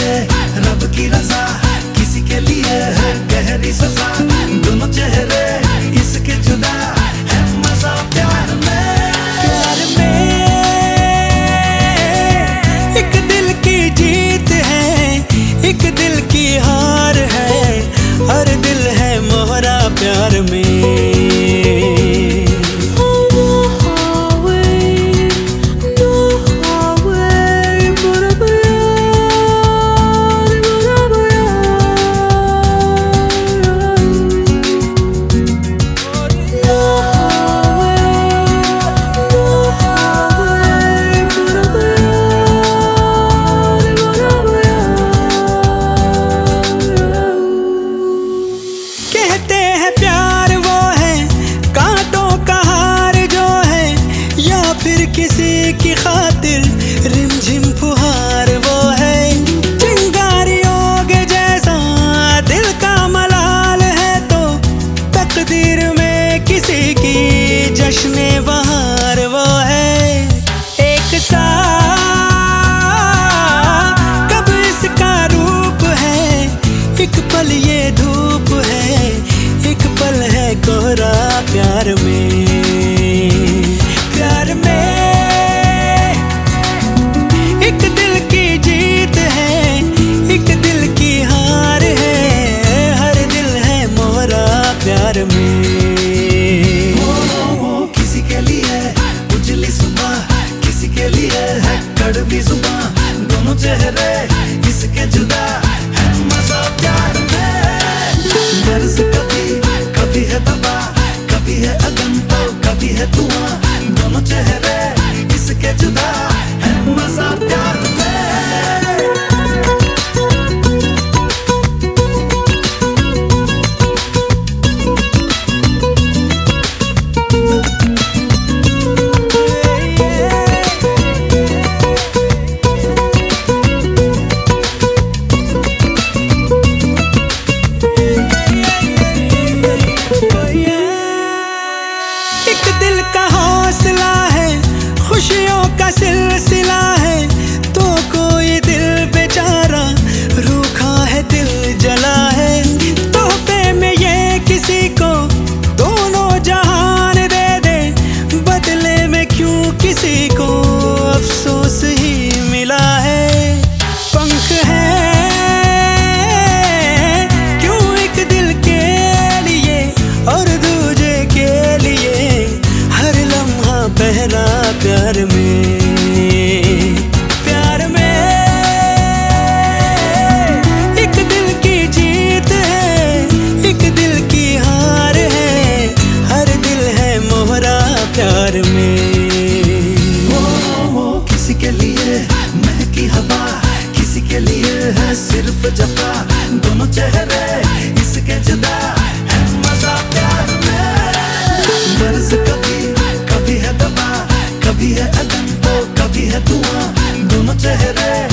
रब की रजा, किसी के लिए है गहरी सजा। दोनों चेहरे इसके जुदा है मजा प्यार में। प्यार में एक दिल की जीत है, एक दिल की हार है, हर दिल है मोहरा प्यार में। कहते हैं प्यार वो है कांटों का हार जो है, या फिर किसी की खातिर रिमझिम फुहार वो है। चिंगारियों के जैसा दिल का मलाल है तो तकदीर में किसी की जश्न बहार वो है। एक सा कब इसका रूप है, एक पल ये धूप है, एक पल है कोहरा प्यार में। प्यार में एक दिल की जीत है, एक दिल की हार है, हर दिल है मोहरा प्यार में। किसी के लिए उजली सुबह, किसी के लिए है कड़वी जुबान। दोनों चेहरे इसके जुदा है मजा प्यार में। दर्द कभी है दवा, कभी है अगन तो कभी है धुआं। दोनों चेहरे इसके जुदा है मजा प्यार में। एक दिल का हौसला है, खुशियों का सिलसिला है, तो कोई दिल बेचारा रूखा है, दिल जला है। तोहफे में ये किसी को दोनों जहान दे दे, बदले में क्यों किसी को अफसोस ही मिला है। पंख है क्यों एक दिल के लिए और दूजे के लिए, हर लम्हा पहला प्यार में। प्यार में एक दिल की जीत है, एक दिल की हार है, हर दिल है मोहरा प्यार में। किसी के लिए महकी हवा, किसी के लिए है सिर्फ जफा। दोनों चेहरे इसके जुदा है मजा प्यार में। दर्द कभी है दवा, कभी है अगन तो कभी है धुआं। दोनों चेहरे